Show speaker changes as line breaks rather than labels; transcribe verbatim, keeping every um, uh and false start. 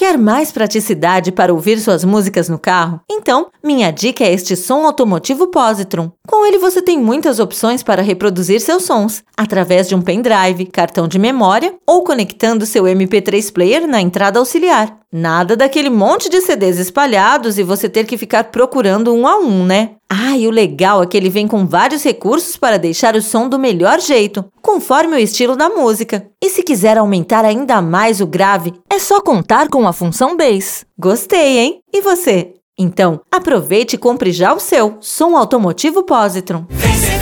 Quer mais praticidade para ouvir suas músicas no carro? Então, minha dica é este som automotivo Positron. Com ele você tem muitas opções para reproduzir seus sons, através de um pendrive, cartão de memória ou conectando seu M P três player na entrada auxiliar. Nada daquele monte de C Ds espalhados e você ter que ficar procurando um a um, né? Ah, e o legal é que ele vem com vários recursos para deixar o som do melhor jeito, conforme o estilo da música. E se quiser aumentar ainda mais o grave, é só contar com a função Bass. Gostei, hein? E você? Então, aproveite e compre já o seu som automotivo Positron.